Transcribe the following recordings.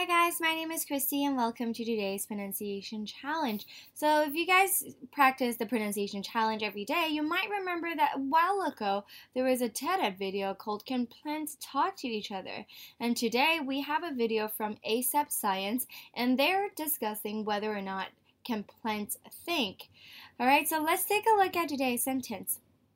Hi guys, my name is Christy and welcome to today's pronunciation challenge. So if you guys practice the pronunciation challenge every day, you might remember that a while ago there was a TED video called Can Plants Talk to Each Other? And today we have a video from ASAP Science and they're discussing whether or not can plants think. Alright, so let's take a look at today's sentence.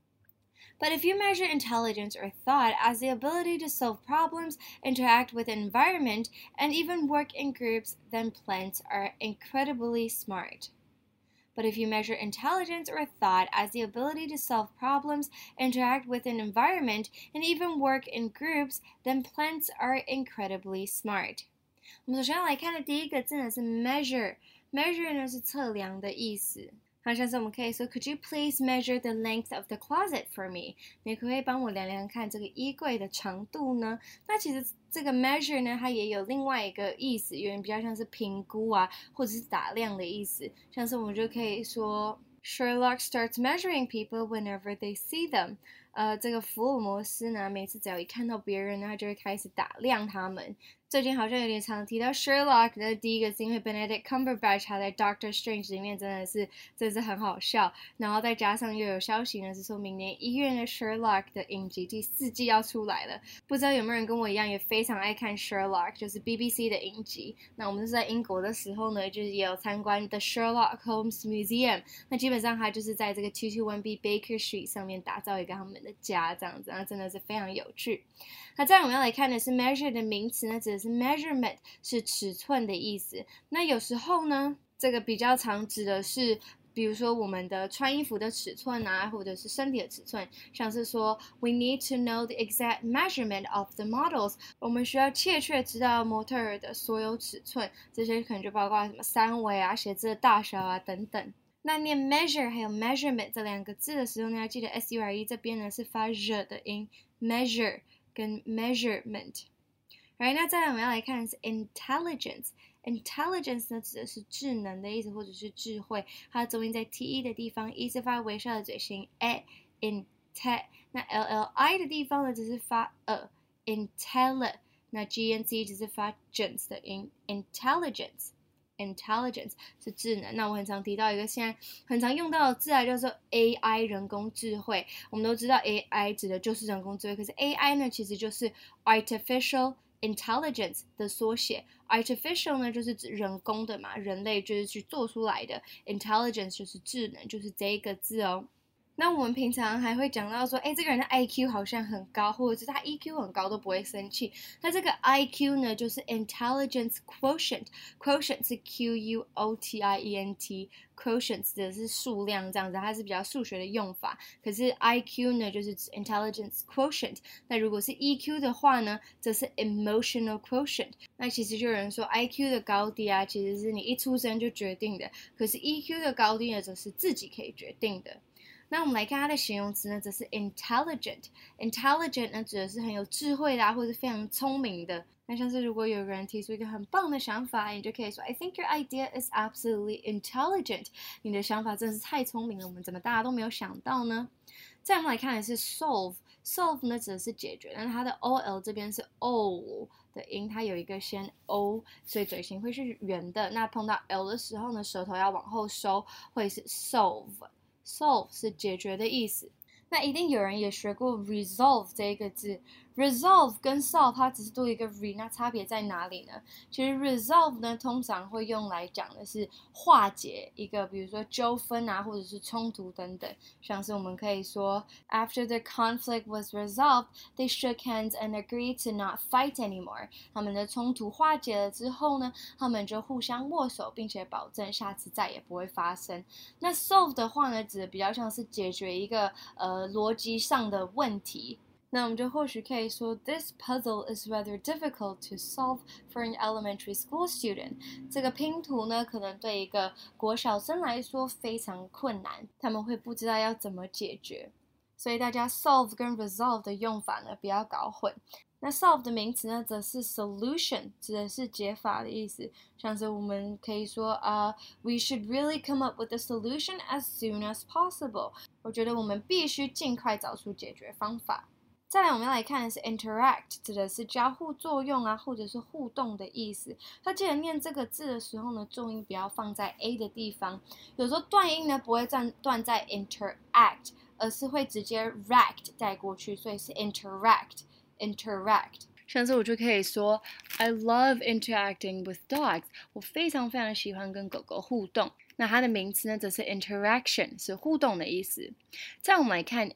But if you measure intelligence or thought as the ability to solve problems, interact with the environment, and even work in groups, then plants are incredibly smart. But if you measure intelligence or thought as the ability to solve problems, interact with an environment, and even work in groups, then plants are incredibly smart. 我们首先要来看的第一个字呢是 measure 呢是测量的意思。好，像是我们可以说 Could you please measure the length of the closet for me? 你可不可以帮我量量看这个衣柜的长度呢？那其实这个 measure 呢，它也有另外一个意思，有点比较像是评估啊，或者是打量的意思。像是我们就可以说 Sherlock starts measuring people whenever they see them. 这个福尔摩斯呢，每次只要一看到别人呢，他就会开始打量他们。最近好像有点常提到 Sherlock 的第一个是因为 Benedict Cumberbatch 他在 Doctor Strange 里面真的是很好笑，然后再加上又有消息呢是说明年1月的 Sherlock 的影集第4季要出来了，不知道有没有人跟我一样也非常爱看 Sherlock， 就是 BBC 的影集。那我们是在英国的时候呢，就是也有参观 The Sherlock Holmes Museum， 那基本上它就是在这个221B Baker Street 上面打造一个他们的家这样子，那真的是非常有趣。那再来我们要来看的是 measure 的名词呢，指的是 measurement 是尺寸的意思。那有时候呢，这个比较常指的是比如说我们的穿衣服的尺寸啊，或者是身体的尺寸，像是说 we need to know the exact measurement of the models， 我们需要确切知道模特儿的所有尺寸，这些可能就包括什么三围啊、鞋子的大小啊等等。那念 measure 还有 measurement 这两个字的时候呢，要记得 sure 这边呢是发 r 的音 measure 跟 measurement。 Right， 那再来我们要来看的是 intelligence。Intelligence 呢指的是智能的意思，或者是智慧，它的重音在 te 的地方，e 是发微笑的嘴型 inte， 那 lli 的地方呢只是发intelli， 那 gnc 只是发 gens 的音 intelligence 是智能。那我很常提到一个现在很常用到的字啊，叫做 AI 人工智慧。我们都知道 AI 指的就是人工智慧，可是 AI 呢其实就是 artificial intelligence 的缩写。 artificial 呢就是指人工的嘛，人类就是去做出来的， intelligence 就是智能，就是这一个字哦。那我们平常还会讲到说，这个人的 IQ 好像很高，或者是他 EQ 很高都不会生气。那这个 IQ 呢，就是 intelligence quotient 是 Quotient， quotient 指的是数量这样子，它是比较数学的用法。可是 IQ 呢，就是指 intelligence quotient。那如果是 EQ 的话呢，则是 emotional quotient。那其实就有人说 IQ 的高低啊，其实是你一出生就决定的，可是 EQ 的高低呢，则是自己可以决定的。那我们来看它的形容词呢，则是 intelligent。intelligent 呢指的是很有智慧的啊，或者是非常聪明的。那像是如果有人提出一个很棒的想法，你就可以说 I think your idea is absolutely intelligent。 你的想法真的是太聪明了，我们怎么大家都没有想到呢？再我们来看的是 solve 呢指的是解决，但是它的 ol 这边是 o 的音，它有一个先 o， 所以嘴型会是圆的。那碰到 l 的时候呢，舌头要往后收，会是 solve 是解决的意思。那一定有人也学过 resolve 这一个字， resolve 跟 solve 它只是多一个 re， 那差别在哪里呢？其实 resolve 呢通常会用来讲的是化解一个比如说纠纷啊，或者是冲突等等，像是我们可以说 after the conflict was resolved they shook hands and agreed to not fight anymore。 他们的冲突化解了之后呢，他们就互相握手，并且保证下次再也不会发生。那 solve 的话呢，指的比较像是解决一个逻辑上的问题。那我们就或许可以说 This puzzle is rather difficult to solve for an elementary school student。 这个拼图呢，可能对一个国小生来说非常困难，他们会不知道要怎么解决。所以大家 solve 跟 resolve 的用法呢，不要搞混。那 solve 的名词呢，则是 solution， 指的是解法的意思。像是我们可以说we should really come up with a solution as soon as possible。 我觉得我们必须尽快找出解决方法。 再来我们要来看的是 interact， 指的是交互作用啊，或者是互动的意思。那记得念这个字的时候呢，重音不要放在 a 的地方，有时候断音呢不会断在 interact， 而是会直接 ract 带过去，所以是 interact。像是我就可以说 I love interacting with dogs， 我非常非常喜欢跟狗狗互动。那它的名词呢，则是 interaction， 是互动的意思。再我们来看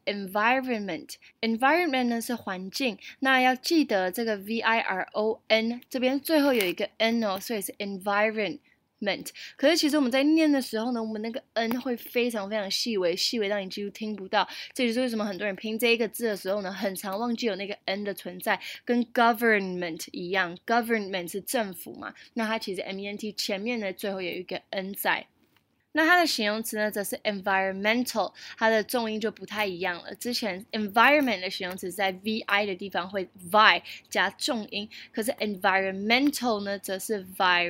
environment 呢是环境，那要记得这个 viron 这边最后有一个 n 哦，所以是 environment。可是其实我们在念的时候呢，我们那个 n 会非常非常细微到你几乎听不到。这就是为什么很多人拼这一个字的时候呢，很常忘记有那个 n 的存在，跟 government 一样。government 是政府嘛，那它其实 ment 前面呢最后有一个 n 在。那它的形容词呢，则是 environmental， 它的重音就不太一样了。之前 environment 的形容词在 vi 的地方会 vi 加重音，可是 environmental 呢，则是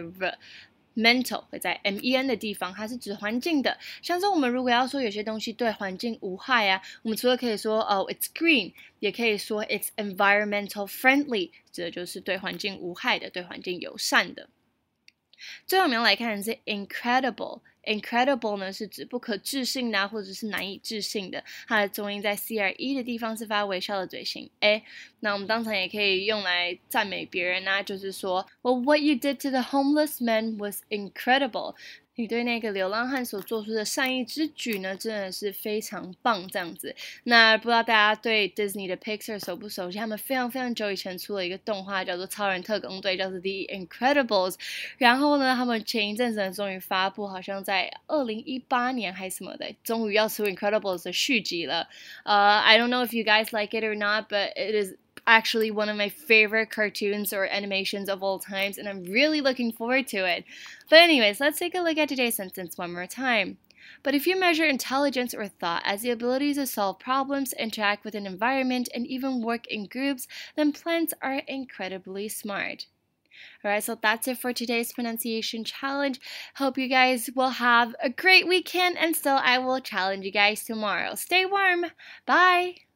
mental 会在 men 的地方，它是指环境的。像是我们如果要说有些东西对环境无害啊，我们除了可以说it's green， 也可以说 it's environmental friendly， 指的就是对环境无害的，对环境友善的。最后我们要来看的是 incredible 呢是指不可置信的或者是难以置信的，它的重音在 CRE 的地方是发微笑的嘴型 A。 那我们当场也可以用来赞美别人啊，就是说 Well, what you did to the homeless man was incredible，你对那个流浪汉所做出的善意之举呢，真的是非常棒这样子。那不知道大家对 Disney 的 Pixar 熟不熟悉？他们非常非常久以前出了一个动画叫做超人特工队，叫做 The Incredibles。然后呢，他们前一阵子呢终于发布，好像在2018年还是什么的，终于要出 Incredibles 的续集了。I don't know if you guys like it or not, but it is actually one of my favorite cartoons or animations of all times, and I'm really looking forward to it. But anyways, let's take a look at today's sentence one more time. But if you measure intelligence or thought as the ability to solve problems, interact with an environment, and even work in groups, then plants are incredibly smart. Alright, so that's it for today's pronunciation challenge. Hope you guys will have a great weekend, and still I will challenge you guys tomorrow. Stay warm. Bye!